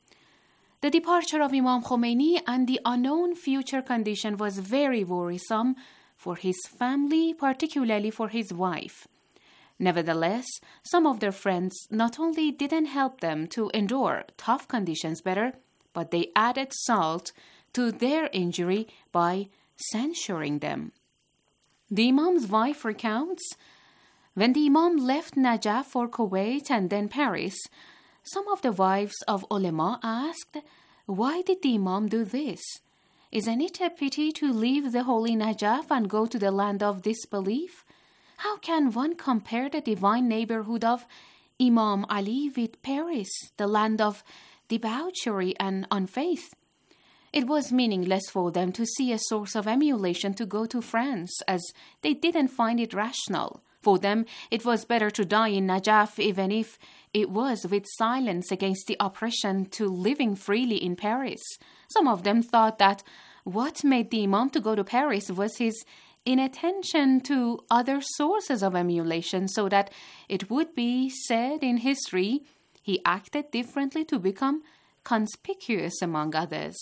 The departure of Imam Khomeini and the unknown future condition was very worrisome for his family, particularly for his wife. Nevertheless, some of their friends not only didn't help them to endure tough conditions better, but they added salt to their injury by censuring them. The Imam's wife recounts, when the Imam left Najaf for Kuwait and then Paris, some of the wives of ulama asked, "Why did the Imam do this? Isn't it a pity to leave the holy Najaf and go to the land of disbelief? How can one compare the divine neighborhood of Imam Ali with Paris, the land of debauchery and unfaith?" It was meaningless for them to see a source of emulation to go to France, as they didn't find it rational. For them, it was better to die in Najaf, even if it was with silence against the oppression, to living freely in Paris. Some of them thought that what made the Imam to go to Paris was his inattention to other sources of emulation, so that it would be said in history he acted differently to become conspicuous among others.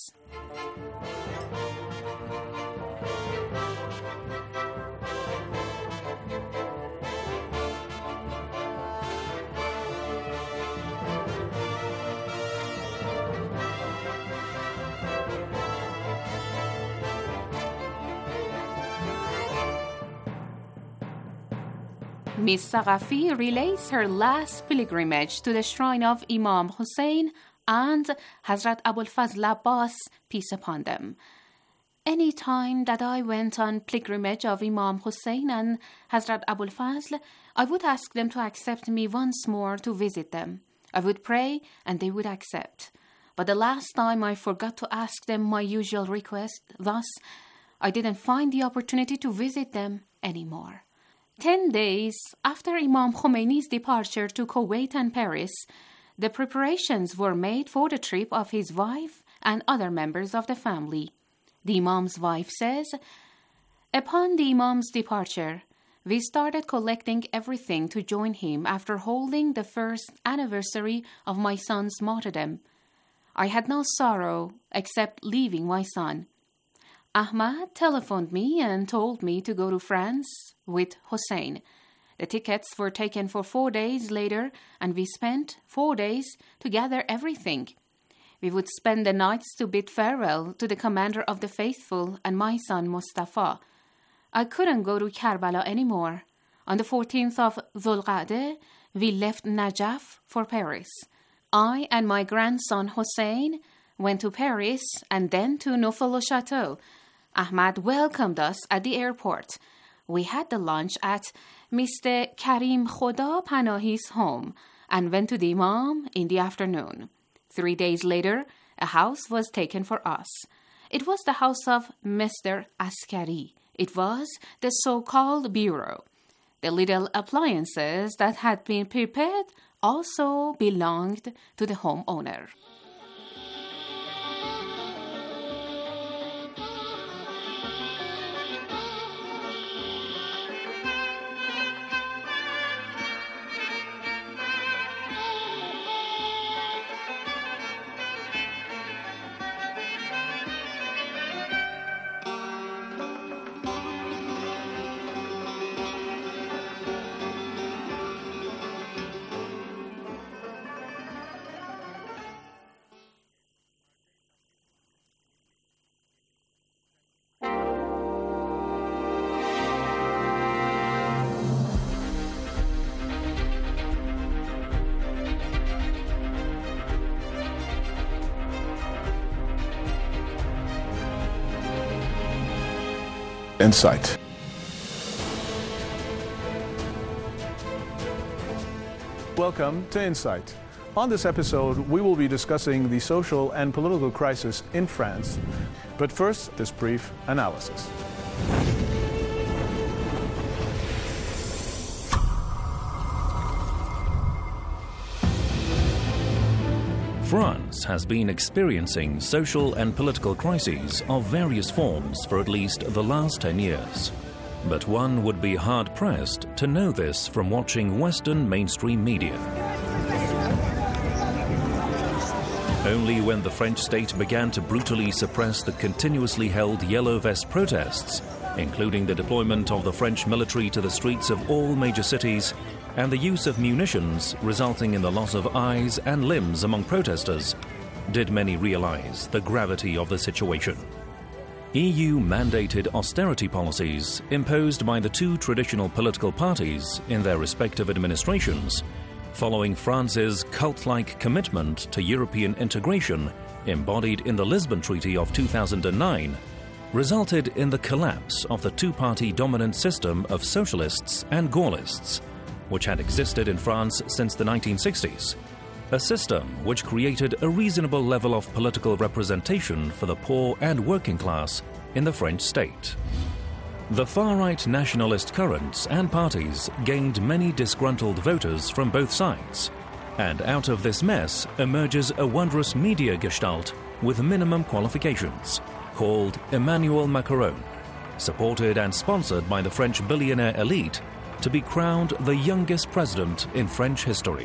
Miss Saghafi relates her last pilgrimage to the shrine of Imam Hussein and Hazrat Abul Fazl Abbas, peace upon them. Any time that I went on pilgrimage of Imam Hussein and Hazrat Abul Fazl, I would ask them to accept me once more to visit them. I would pray and they would accept. But the last time I forgot to ask them my usual request, thus I didn't find the opportunity to visit them anymore. Ten days after Imam Khomeini's departure to Kuwait and Paris, the preparations were made for the trip of his wife and other members of the family. The Imam's wife says, "Upon the Imam's departure, we started collecting everything to join him after holding the first anniversary of my son's martyrdom. I had no sorrow except leaving my son. Ahmad telephoned me and told me to go to France with Hussein. The tickets were taken for four days later, and we spent four days to gather everything. We would spend the nights to bid farewell to the commander of the faithful and my son Mustafa. I couldn't go to Karbala anymore. On the fourteenth of Dhul Qa'dah, we left Najaf for Paris. I and my grandson Hussein went to Paris and then to Neufchâteau. Ahmad welcomed us at the airport. We had the lunch at Mister Karim Khoda Panahi's home and went to the Imam in the afternoon. Three days later, a house was taken for us. It was the house of Mister Askari. It was the so-called bureau. The little appliances that had been prepared also belonged to the homeowner. Insight. Welcome to Insight. On this episode, we will be discussing the social and political crisis in France. But first, this brief analysis. France has been experiencing social and political crises of various forms for at least the last ten years. But one would be hard-pressed to know this from watching Western mainstream media. Only when the French state began to brutally suppress the continuously held Yellow Vest protests, including the deployment of the French military to the streets of all major cities, and the use of munitions resulting in the loss of eyes and limbs among protesters, did many realize the gravity of the situation. E U-mandated austerity policies imposed by the two traditional political parties in their respective administrations, following France's cult-like commitment to European integration embodied in the Lisbon Treaty of two thousand nine, resulted in the collapse of the two-party dominant system of socialists and Gaullists, which had existed in France since the nineteen sixties, a system which created a reasonable level of political representation for the poor and working class in the French state. The far-right nationalist currents and parties gained many disgruntled voters from both sides, and out of this mess emerges a wondrous media gestalt with minimum qualifications, called Emmanuel Macron, supported and sponsored by the French billionaire elite, to be crowned the youngest president in French history.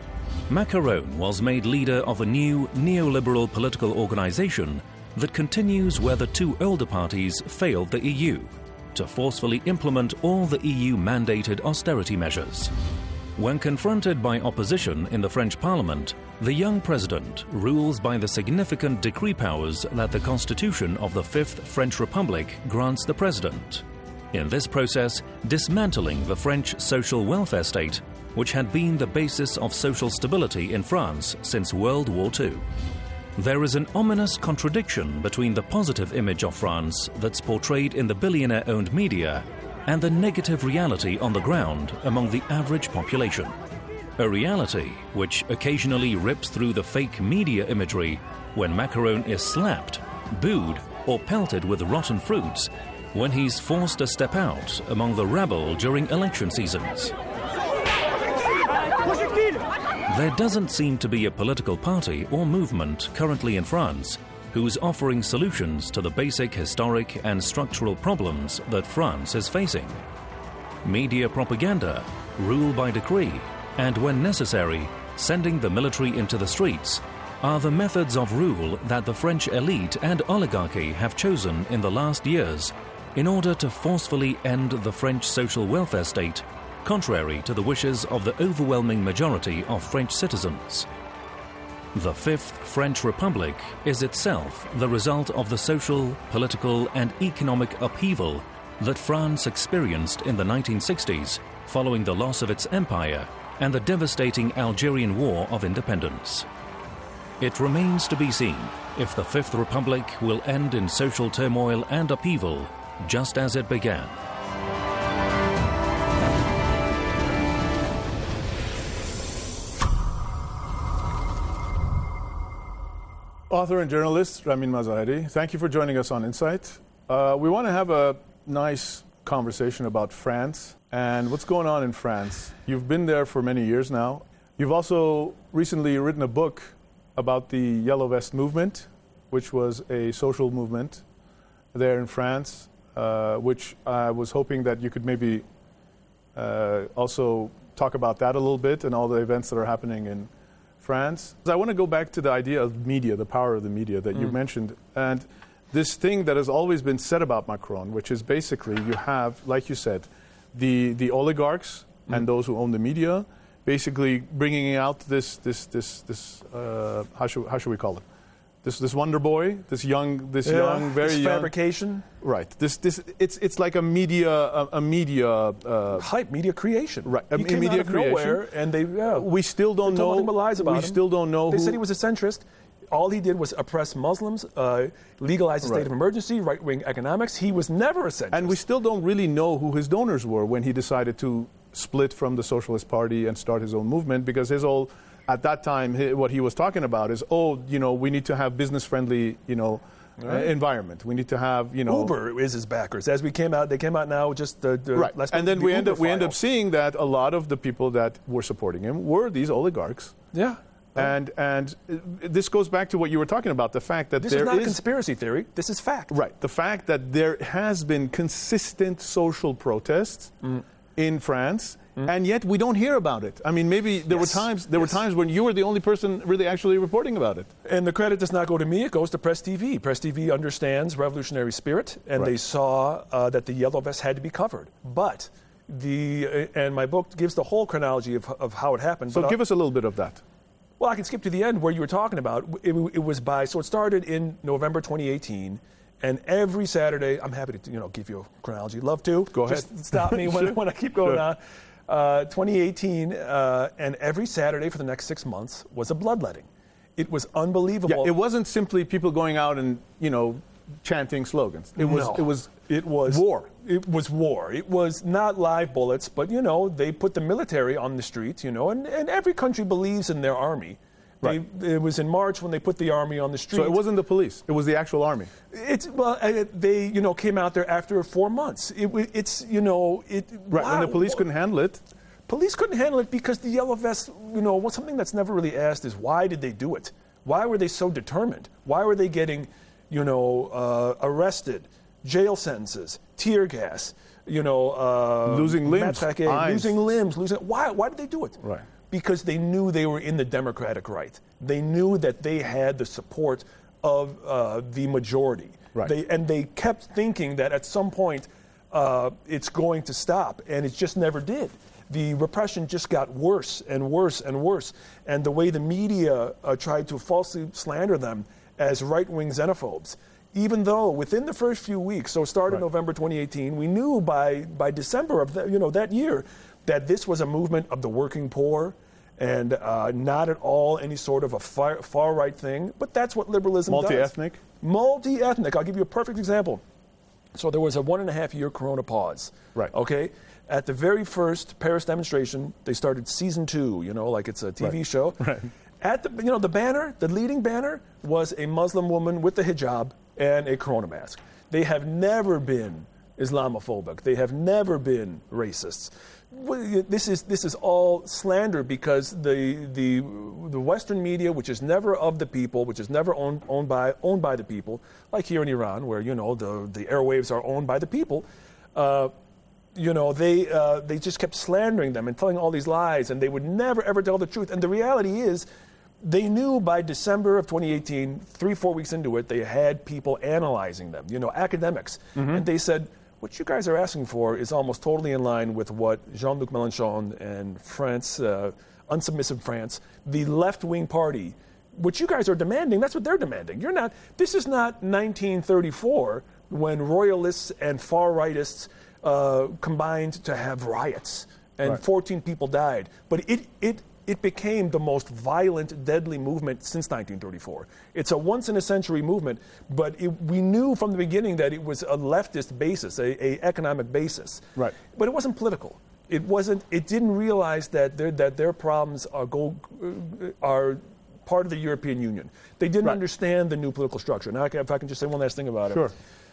Macron was made leader of a new neoliberal political organization that continues where the two older parties failed the E U, to forcefully implement all the E U-mandated austerity measures. When confronted by opposition in the French parliament, the young president rules by the significant decree powers that the Constitution of the Fifth French Republic grants the president. In this process, dismantling the French social welfare state, which had been the basis of social stability in France since World War Two. There is an ominous contradiction between the positive image of France that's portrayed in the billionaire-owned media and the negative reality on the ground among the average population. A reality which occasionally rips through the fake media imagery when Macron is slapped, booed, or pelted with rotten fruits when he's forced to step out among the rabble during election seasons. There doesn't seem to be a political party or movement currently in France who's offering solutions to the basic historic and structural problems that France is facing. Media propaganda, rule by decree, and when necessary, sending the military into the streets are the methods of rule that the French elite and oligarchy have chosen in the last years in order to forcefully end the French social welfare state, contrary to the wishes of the overwhelming majority of French citizens. The Fifth French Republic is itself the result of the social, political, and economic upheaval that France experienced in the nineteen sixties following the loss of its empire and the devastating Algerian War of Independence. It remains to be seen if the Fifth Republic will end in social turmoil and upheaval just as it began. Author and journalist Ramin Mazaheri, thank you for joining us on Insight. Uh, we want to have a nice conversation about France and what's going on in France. You've been there for many years now. You've also recently written a book about the Yellow Vest movement, which was a social movement there in France, uh, which I was hoping that you could maybe uh, also talk about that a little bit and all the events that are happening in France. I want to go back to the idea of media, the power of the media that mm. you mentioned, and this thing that has always been said about Macron, which is basically you have, like you said, the, the oligarchs mm. and those who own the media, basically bringing out this, this, this, this uh, how, should, how should we call it? This, this wonder boy, this young, this yeah, young, very this young fabrication, right? This, this, it's, it's like a media, a, a media uh, hype, media creation, right? A he came media out of creation, nowhere, and they, yeah, and we still don't they know. Told lies about we him. still don't know. They who, said he was a centrist. all he did was oppress Muslims, uh, legalize the state Right. of emergency, right-wing economics. He was never a centrist. And we still don't really know who his donors were when he decided to split from the Socialist Party and start his own movement, because his whole, at that time, he, what he was talking about is, oh, you know, we need to have business-friendly, you know, Right. uh, environment. We need to have, you know... Uber is his backers. As we came out, they came out now just the, the Right. last And then the we end Uber up we end file. up seeing that a lot of the people that were supporting him were these oligarchs. Yeah. And and uh, this goes back to what you were talking about, the fact that This there is not is a conspiracy theory. This is fact. Right. The fact that there has been consistent social protests Mm. in France, and yet we don't hear about it. I mean, maybe there Yes. were times there Yes. were times when you were the only person really actually reporting about it. And the credit does not go to me, it goes to Press T V. Press T V understands revolutionary spirit, and Right. they saw uh, that the Yellow Vests had to be covered. But the, uh, and my book gives the whole chronology of, of how it happened. So but give us a little bit of that. Well, I can skip to the end where you were talking about. It, it was by, so it started in November twenty eighteen, and every Saturday, I'm happy to, you know, give you a chronology. Love to. Go ahead. Just stop me when, Sure. when I keep going Sure. on. Uh, twenty eighteen, uh, and every Saturday for the next six months was a bloodletting. It was unbelievable. Yeah, it wasn't simply people going out and, you know, chanting slogans. It was No. it was It was war. It was war. It was not live bullets, but you know they put the military on the streets. You know, and, and every country believes in their army. They, Right. It was in March when they put the army on the streets. So it wasn't the police, it was the actual army. It's well, uh, they you know came out there after four months. It, wa- it's you know it. Right, when wow. the police couldn't handle it. Police couldn't handle it because the Yellow Vests, you know, well, something that's never really asked is why did they do it? Why were they so determined? Why were they getting, you know, uh, arrested, jail sentences, tear gas, you know, uh, Losing limbs, matraqué, eyes. losing limbs, losing. Why? Why did they do it? Right. Because they knew they were in the democratic right. They knew that they had the support of uh, the majority. Right. They, and they kept thinking that at some point uh, it's going to stop, and it just never did. The repression just got worse and worse and worse. And the way the media uh, tried to falsely slander them as right-wing xenophobes, even though within the first few weeks, so it started Right. November twenty eighteen, we knew by, by December of the, you know, that year that this was a movement of the working poor and uh, not at all any sort of a far, far-right thing. But that's what liberalism does. Multi-ethnic? Multi-ethnic. I'll give you a perfect example. So there was a one and a half year corona pause. Right. Okay? At the very first Paris demonstration, they started season two, you know, like it's a T V Right. show. Right. At the, you know, the banner, the leading banner was a Muslim woman with the hijab and a corona mask. They have never been Islamophobic. They have never been racists. Well, This is this is all slander because the the the Western media, which is never of the people, which is never owned owned by owned by the people, like here in Iran, where you know the the airwaves are owned by the people. Uh, you know, they uh, they just kept slandering them and telling all these lies, and they would never ever tell the truth. And the reality is, they knew by December of twenty eighteen, three four weeks into it, they had people analyzing them. You know, academics, and they said, what you guys are asking for is almost totally in line with what Jean-Luc Mélenchon and France, uh, unsubmissive France, the left-wing party, what you guys are demanding, that's what they're demanding. You're not. This is not nineteen thirty-four when royalists and far-rightists uh, combined to have riots and Right. fourteen people died. But it it it became the most violent, deadly movement since nineteen thirty-four. It's a once-in-a-century movement, but it, we knew from the beginning that it was a leftist basis, a, a economic basis. Right. But it wasn't political. It wasn't. It didn't realize that their that their problems are go uh, are part of the European Union. They didn't Right. understand the new political structure. Now, if I can just say one last thing about Sure. it.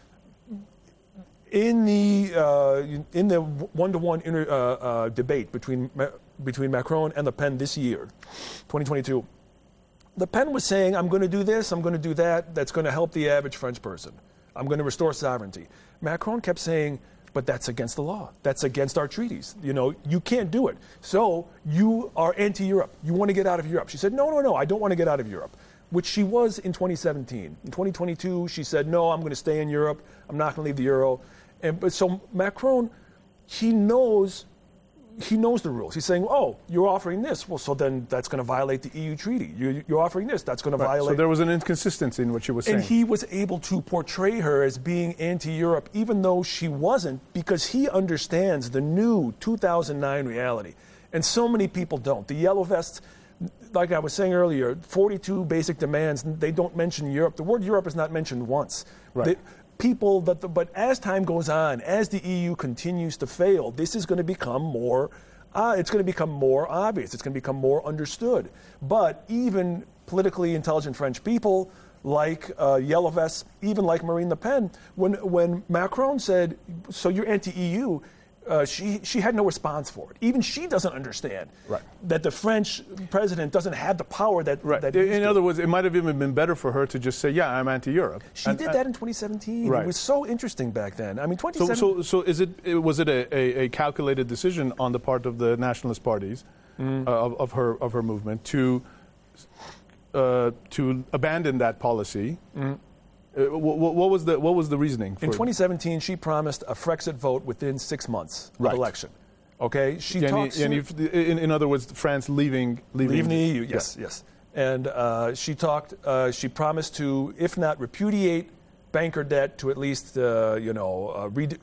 In the uh, in the one-to-one inter, uh, uh, debate between Ma- between Macron and Le Pen this year, twenty twenty-two, Le Pen was saying, "I'm going to do this, I'm going to do that. That's going to help the average French person. I'm going to restore sovereignty." Macron kept saying, "But that's against the law. That's against our treaties. You know, you can't do it. So you are anti-Europe. You want to get out of Europe." She said, "No, no, no. I don't want to get out of Europe." Which she was in twenty seventeen. In twenty twenty-two, she said, "No, I'm going to stay in Europe. I'm not going to leave the euro." And but so Macron, he knows, he knows the rules. He's saying, "Oh, you're offering this. Well, so then that's going to violate the E U treaty. You, you're offering this. That's going to Right. violate." So there was an inconsistency in what she was saying. And he was able to portray her as being anti-Europe, even though she wasn't, because he understands the new two thousand nine reality. And so many people don't. The Yellow Vests like I was saying earlier, forty-two basic demands, they don't mention Europe. The word Europe is not mentioned once. Right. They, people, that the, but as time goes on, as the E U continues to fail, this is going to become more, uh, it's going to become more obvious. It's going to become more understood. But even politically intelligent French people, like uh, Yellow Vests, even like Marine Le Pen, when when Macron said, so you're anti-E U, uh, she she had no response for it. Even she doesn't understand right. that the French president doesn't have the power that... Right. that in other words, it might have even been better for her to just say, yeah, I'm anti-Europe. She and, did and, that in twenty seventeen. Right. It was so interesting back then. I mean, twenty so, seventeen... so, so is it, was it a, a, a calculated decision on the part of the nationalist parties mm. uh, of, of, her, of her movement to... Uh, to abandon that policy? Mm. Uh, what, what was the what was the reasoning? For in twenty seventeen, she promised a Frexit vote within six months right. of election. Okay, she yeah, talks. And if, in, in other words, France leaving leaving, leaving the E U. Yes, yeah. yes. And uh, she talked. Uh, she promised to, if not repudiate banker debt, to at least uh, you know uh, re-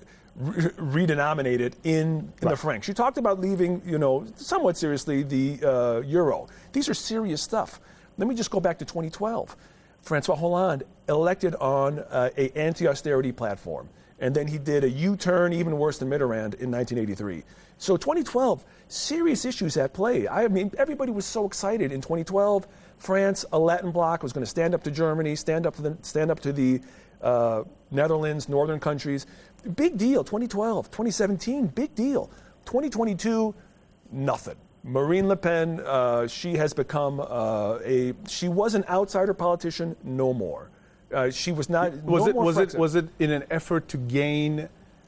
re- redenominate it in, in right. the franc. She talked about leaving, you know, somewhat seriously the uh, euro. These are serious stuff. Let me just go back to twenty twelve. François Hollande elected on uh, a anti-austerity platform, and then he did a U-turn even worse than Mitterrand in nineteen eighty-three. So twenty twelve, serious issues at play. I mean, everybody was so excited in twenty twelve. France, a Latin bloc, was going to stand up to Germany, stand up to the, stand up to the uh, Netherlands, northern countries. Big deal. twenty twelve, twenty seventeen, big deal. twenty twenty-two, nothing. Marine Le Pen, uh, she has become uh, a, she was an outsider politician, no more. Uh, she was not, was no it, more was Frexit. it, was it in an effort to gain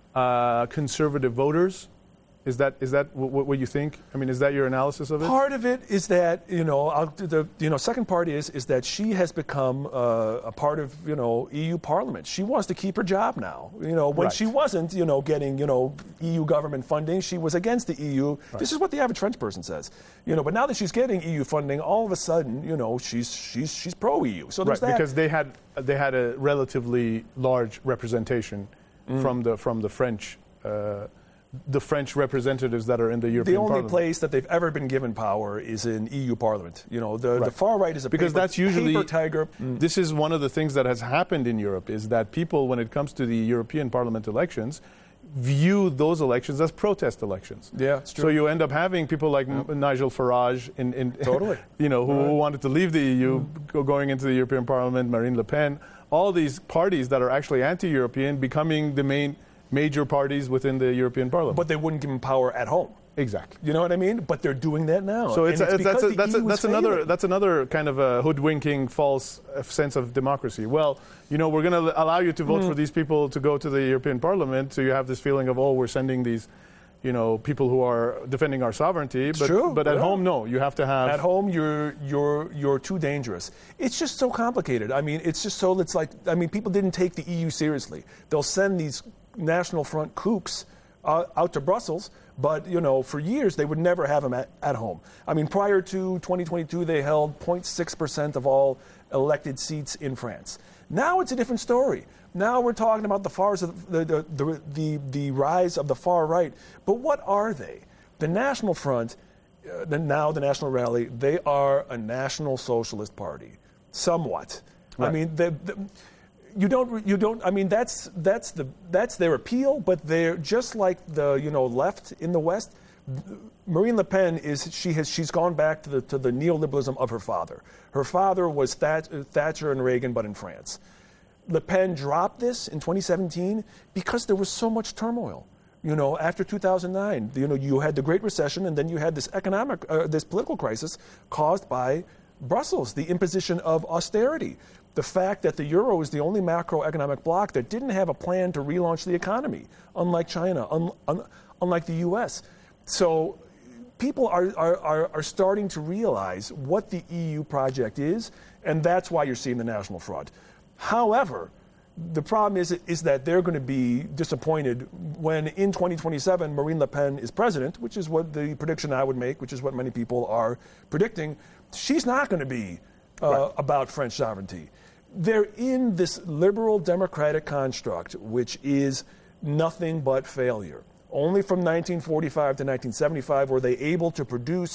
uh, conservative voters? Is that is that what, what you think? I mean, is that your analysis of it? Part of it is that, you know, I'll, the you know second part is is that she has become uh, a part of, you know, E U Parliament. She wants to keep her job now. You know, when right. she wasn't, you know, getting, you know, E U government funding, she was against the E U. Right. This is what the average French person says. You know, but now that she's getting E U funding, all of a sudden, you know, she's she's she's pro E U. So there's right, that. because they had they had a relatively large representation mm. from the from the French. Uh, the French representatives that are in the European The only Parliament. place that they've ever been given power is in E U Parliament. You know, the, right. the far right is a because paper, that's usually paper tiger. Mm. This is one of the things that has happened in Europe is that people, when it comes to the European Parliament elections, view those elections as protest elections. Yeah, it's true. So you end up having people like yeah. M- Nigel Farage, in, in totally, you know, who, right. who wanted to leave the E U, mm. go, going into the European Parliament, Marine Le Pen, all these parties that are actually anti-European becoming the main major parties within the European Parliament. But they wouldn't give them power at home. Exactly. You know what I mean? But they're doing that now. So it's, and it's it's that's, a, the that's, E a, U that's is another failing. that's another kind of a hoodwinking, false sense of democracy. Well, you know, we're going to allow you to vote mm. for these people to go to the European Parliament, so you have this feeling of, oh, we're sending these, you know, people who are defending our sovereignty. It's but true. but at yeah. home, no, you have to have. At home, you're you're you're too dangerous. It's just so complicated. I mean, it's just so it's like I mean, people didn't take the E U seriously. They'll send these National Front kooks uh, out to Brussels, but you know, for years they would never have them at, at home. I mean, prior to twenty twenty-two, they held zero point six percent of all elected seats in France. Now it's a different story. Now we're talking about the far the the, the the the rise of the far right. But what are they? The National Front, uh, the, now the National Rally, they are a national socialist party, somewhat. Right. I mean, the, the, you don't you don't. I mean, that's that's the that's their appeal. But they're just like the you know left in the West. Marine Le Pen is she has she's gone back to the to the neoliberalism of her father. Her father was Thatch, Thatcher and Reagan, but in France. Le Pen dropped this in twenty seventeen because there was so much turmoil. You know, after two thousand nine, you know, you had the Great Recession, and then you had this economic, uh, this political crisis caused by Brussels, the imposition of austerity, the fact that the euro is the only macroeconomic bloc that didn't have a plan to relaunch the economy, unlike China, un, un, unlike the U S. So people are, are, are starting to realize what the E U project is, and that's why you're seeing the National Front. However, the problem is, is that they're going to be disappointed when in twenty twenty-seven Marine Le Pen is president, which is what the prediction I would make, which is what many people are predicting. She's not going to be uh, right. about French sovereignty. They're in this liberal democratic construct, which is nothing but failure. Only from nineteen forty-five to nineteen seventy-five were they able to produce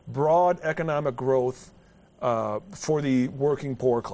broad economic growth uh, for the working poor class.